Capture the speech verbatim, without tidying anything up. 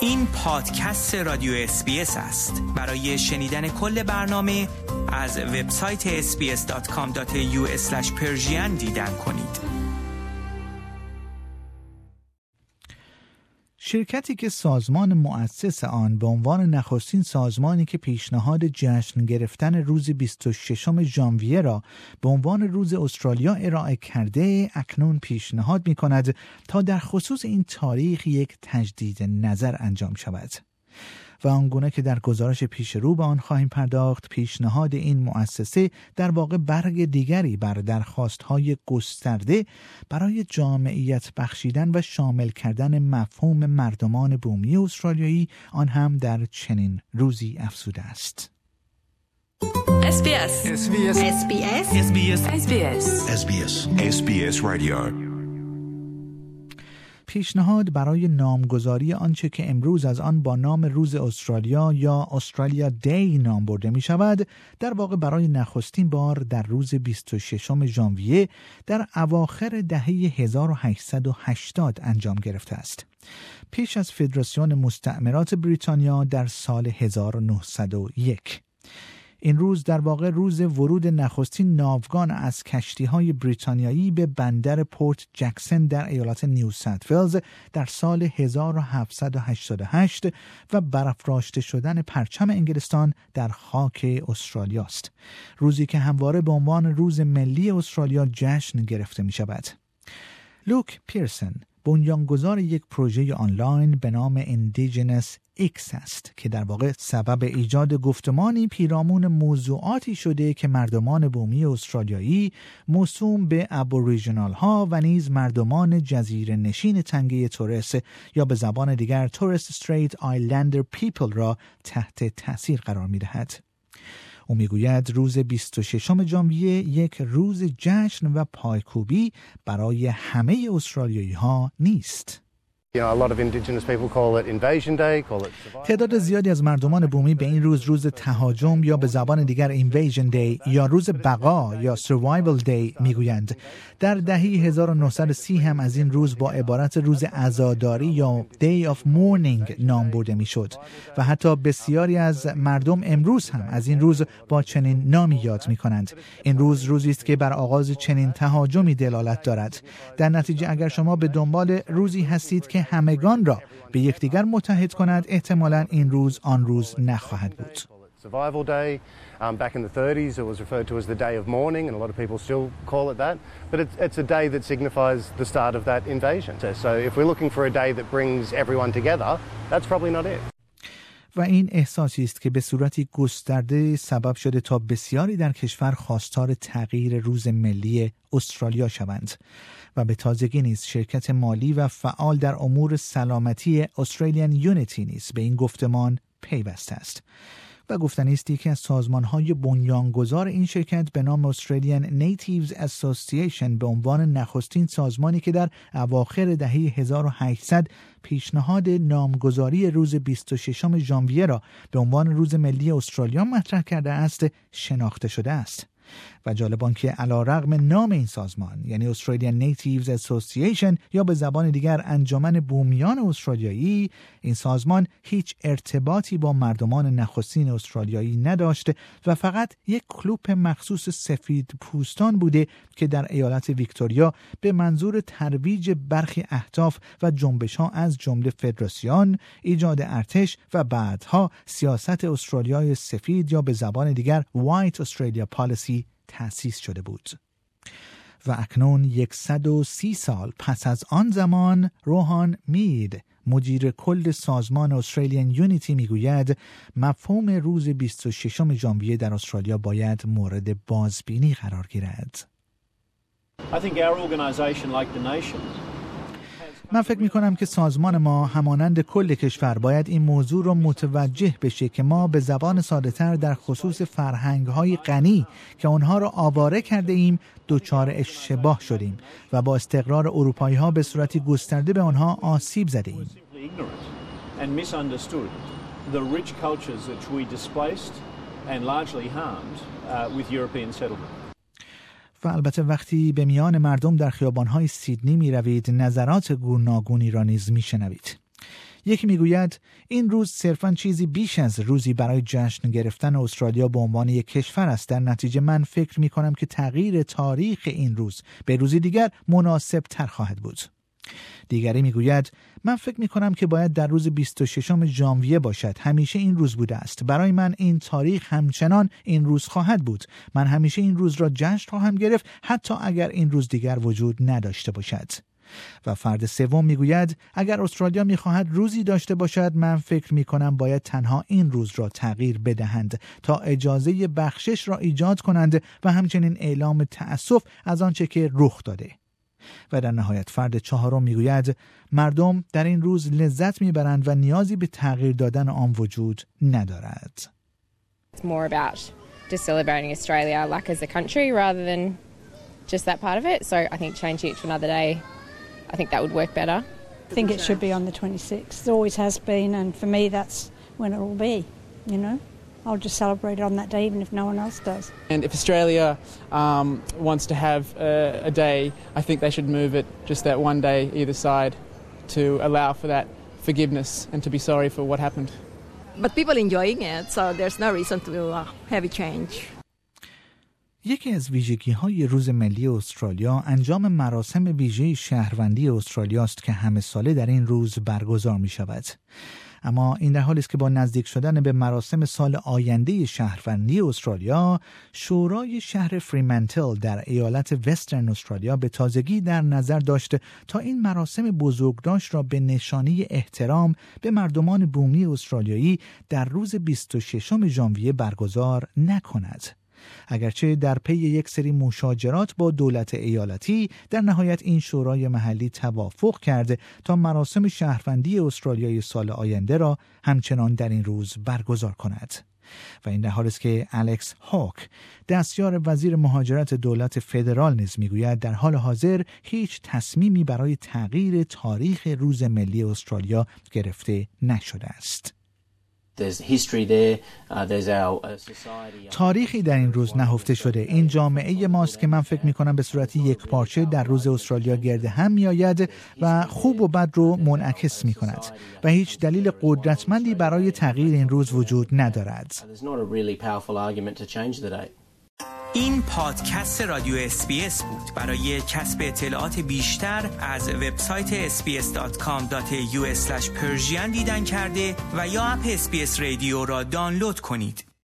این پادکست رادیو اس بی اس است. برای شنیدن کل برنامه از وبسایت اس بی اس دات کام دات ای یو اسلش پرشین دیدن کنید. شرکتی که سازمان مؤسس آن به عنوان نخستین سازمانی که پیشنهاد جشن گرفتن روز بیست و ششم ژانویه را به عنوان روز استرالیا ارائه کرده، اکنون پیشنهاد می‌کند تا در خصوص این تاریخ یک تجدید نظر انجام شود. و آنگونه که در گزارش پیش رو به آن خواهیم پرداخت، پیشنهاد این مؤسسه در واقع برگ دیگری بر درخواست‌های گسترده برای جامعیت بخشیدن و شامل کردن مفهوم مردمان بومی استرالیایی، آن هم در چنین روزی افزوده است. اس بی اس اس بی اس اس بی اس اس بی اس اس بی اس اس بی اس اس بی اس رادیو. پیشنهاد برای نامگذاری آنچه که امروز از آن با نام روز استرالیا یا استرالیا دی نام برده می شود، در واقع برای نخستین بار در روز بیست و ششم ژانویه در اواخر دهه هزار و هشتصد و هشتاد انجام گرفته است. پیش از فدراسیون مستعمرات بریتانیا در سال هزار و نهصد و یک. این روز در واقع روز ورود نخستین ناوگان از کشتی‌های بریتانیایی به بندر پورت جکسن در ایالت نیو ساوت ولز در سال هزار و هفتصد و هشتاد و هشت و برافراشته شدن پرچم انگلستان در خاک استرالیا است. روزی که همواره به عنوان روز ملی استرالیا جشن گرفته می شود. لوک پیرسن بنیانگذار یک پروژه آنلاین به نام Indigenous X است که در واقع سبب ایجاد گفتمانی پیرامون موضوعاتی شده که مردمان بومی استرالیایی موسوم به ابوریجینال ها و نیز مردمان جزیره نشین تنگه تورس یا به زبان دیگر تورس استریت آیلندر پیپل را تحت تأثیر قرار می دهد. او میگوید روز بیست و ششم ژانویه یک روز جشن و پایکوبی برای همه استرالیایی ها نیست. تعداد زیادی از مردمان بومی به این روز روز تهاجم یا به زبان دیگر اینویژن دی یا روز بقا یا سروایول دی میگویند. در دهه هزار و نهصد و سی هم از این روز با عبارت روز عزاداری یا Day of Mourning نام برده میشد و حتی بسیاری از مردم امروز هم از این روز با چنین نامی یاد میکنند. این روز روزی است که بر آغاز چنین تهاجمی دلالت دارد. در نتیجه اگر شما به دنبال روزی هستید که همگان را به یکدیگر متحد کند، احتمالاً این روز آن روز نخواهد بود. Survival Day. Um, back in the thirties, it was referred to as the Day of Mourning, and a lot of people still call it that. But it's, it's a day that signifies the start of that invasion. So, so if we're looking for a day that brings everyone together, that's probably not it. و این احساسی است که به صورتی گسترده سبب شده تا بسیاری در کشور خواستار تغییر روز ملی استرالیا شوند و به تازگی نیز شرکت مالی و فعال در امور سلامتی استرالیان یونیتی نیز به این گفتمان پیوسته است. و گفتنی است که از سازمان‌های بنیانگذار این شرکت به نام Australian Natives Association به عنوان نخستین سازمانی که در اواخر دهه هزار و هشتصد پیشنهاد نامگذاری روز بیست و ششم ژانویه را به عنوان روز ملی استرالیا مطرح کرده است شناخته شده است. و جالب آن که علیرغم نام این سازمان یعنی Australian Natives Association یا به زبان دیگر انجمن بومیان استرالیایی، این سازمان هیچ ارتباطی با مردمان نخستین استرالیایی نداشته و فقط یک کلوپ مخصوص سفید پوستان بوده که در ایالت ویکتوریا به منظور ترویج برخی اهداف و جنبش‌ها از جمله فدراسیون، ایجاد ارتش و بعدها سیاست استرالیای سفید یا به زبان دیگر White Australia Policy تأسیس شده بود. و اکنون صد و سی سال پس از آن زمان، روحان مید مدیر کل سازمان استرالیان یونیتی میگوید مفهوم روز بیست و ششم ژانویه در استرالیا باید مورد بازبینی قرار گیرد. I think our organization like the nation من فکر می کنم که سازمان ما همانند کل کشور باید این موضوع رو متوجه بشه که ما به زبان ساده‌تر در خصوص فرهنگ‌های غنی که اونها رو آواره کرده ایم دچار اشتباه شدیم و با استقرار اروپایی‌ها به صورتی گسترده به آنها آسیب زده ایم. and misunderstood the rich cultures that we displaced and largely harmed uh, with European settlement. و البته وقتی به میان مردم در خیابان‌های سیدنی می‌روید نظرات گوناگونی را نیز می‌شنوید. یکی میگوید این روز صرفاً چیزی بیش از روزی برای جشن گرفتن استرالیا به عنوان یک کشور است. در نتیجه من فکر میکنم که تغییر تاریخ این روز به روزی دیگر مناسب تر خواهد بود. دیگری میگوید من فکر میکنم که باید در روز بیست و ششم ژانویه باشد. همیشه این روز بوده است. برای من این تاریخ همچنان این روز خواهد بود. من همیشه این روز را جشن خواهم گرفت حتی اگر این روز دیگر وجود نداشته باشد. و فرد سوم میگوید اگر استرالیا میخواهد روزی داشته باشد من فکر میکنم باید تنها این روز را تغییر بدهند تا اجازه بخشش را ایجاد کنند و همچنین اعلام تأسف از آنچه که رخ داده. و در نهایت فرد چهارم میگوید مردم در این روز لذت میبرند و نیازی به تغییر دادن آن وجود ندارد. It's more about just celebrating Australia like as a country rather than just that part of it. So I think changing it to another day, I think that would work better. I think it should be on the twenty-sixth. It always has been, and for me that's when it will be, you know. I'll just celebrate it on that day even if no one else does. And if Australia um, wants to have a, a day, I think they should move it just that one day either side to allow for that forgiveness and to be sorry for what happened. But people enjoying it, so there's no reason to uh, have a change. یکی از ویژگی‌های روز ملی استرالیا انجام مراسم ویژه شهروندی استرالیا است که همه ساله در این روز برگزار می‌شود. اما این در حالی است که با نزدیک شدن به مراسم سال آینده شهروندی استرالیا، شورای شهر فریمنتل در ایالت وسترن استرالیا به تازگی در نظر داشت تا این مراسم بزرگداشت را به نشانه احترام به مردمان بومی استرالیایی در روز بیست و ششم ژانویه برگزار نکند. اگرچه در پی یک سری مشاجرات با دولت ایالتی در نهایت این شورای محلی توافق کرد تا مراسم شهروندی استرالیای سال آینده را همچنان در این روز برگزار کند. و این در حالی است که الکس هاک دستیار وزیر مهاجرت دولت فدرال نیز میگوید در حال حاضر هیچ تصمیمی برای تغییر تاریخ روز ملی استرالیا گرفته نشده است. تاریخی در این روز نهفته شده. این جامعه ماست که من فکر می کنم به صورت یک پارچه در روز استرالیا گرد هم می آید و خوب و بد رو منعکس می کند و هیچ دلیل قدرتمندی برای تغییر این روز وجود ندارد. این پادکست رادیو اس بی اس بود. برای کسب اطلاعات بیشتر از وبسایت اس بی اس دات کام دات ای یو اسلش پرژین دیدن کرده و یا اپ اس بی اس رادیو را دانلود کنید.